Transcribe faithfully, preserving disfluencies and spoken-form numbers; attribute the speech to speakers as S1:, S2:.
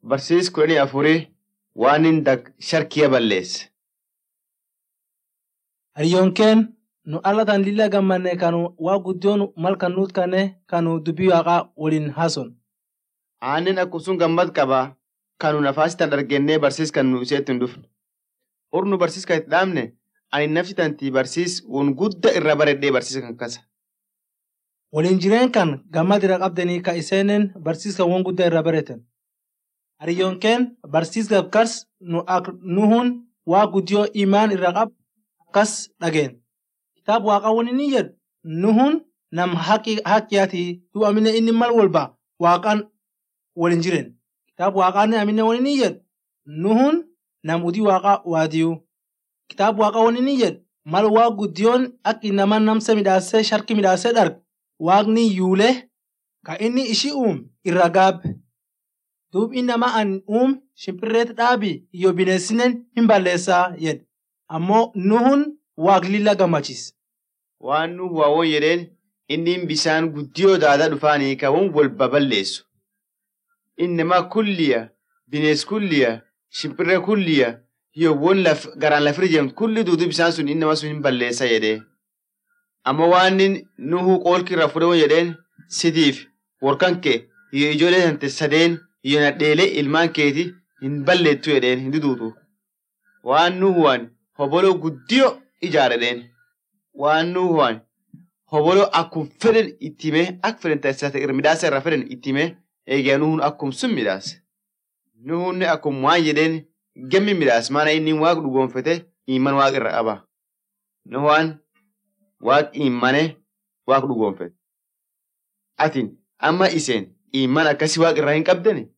S1: barsiis kudhanii afurii waan hin dak sharkiya balleesse.
S2: Hariyoonkeen nu allatan lilla gammanne kanu waa guddiyoon mal kan nuut kanne kanu dubbii waaqaa waliin hason.
S1: Aannin akkasumas gammad qaba kanu nafaasitan argennee barsiis kan nu iseetti hin dhufne. Urnu barsiis kan itti dhaabne ani nafsi tantii barsiis won gudda irra baredhee barsiisa kan kasa.
S2: Waliin jireen kan gammad irra qabdanii ka iseenen barsiis kan won gudda irra bareten. Hariyoonkeen barsiis gabkars nu ak nuhun waa guddiyoo imaan irra qab akkas dhageen. Kitaab waaqa wani ni jedhu nuhun nam haqqiyaati tuu amine inni mal walba waaqaan waliin jiren. Kitaab waaqaan amine wani ni jedhu nuhun nam udii waaqa waadiyu. Kitaab waaqa wani ni jedhu mal waa guddiyoon akka nama namsa midhaasee sharki midhaasee dharg waaqni yuulee ka inni ishii uum irra gaabbe. Duub inni nama an uum shimpirreet dhaabi iyo bineensinen hin balleessaa jedhe. Ammoo nuhun waaq lilla gammachis.
S1: Waan nuhu waawwan jedheen inni bishaan guddiyoo daadaa dhufaanii ka won wal baballeessu. Innamaa kulliya, binees kulliya, shimpirree kulliya, yoo won laf garaan lafirra jedhamtu kulli duudu bishaan sun innama sun hin balleessa jedhee. Amma waan nuhu qoolki irraa fudhamu jedheen sidiif warkan kee yoo ijoollee tante sadeen yoo nadheelee ilmaan keeti hin balleettu jedheen hin duduutu. Waan nuhu waan hoboloo guddiyoo ijaaradheen. Waan nuhu waan hoboloo akkum fedhan itti himee akka fedhan taasisaa midhaasa irraa fedhan itti himee eegaa nuhun akkum sun midhaase. Nuhunni akkum waan jedheen gammi midhaas maana inni waaq dhugoonfate iman waaq irra qaba. Nuhwaan waaq imane waaq dhugoonfate. Atin amma iseen iman akkasii waaq irraa hin qabdani?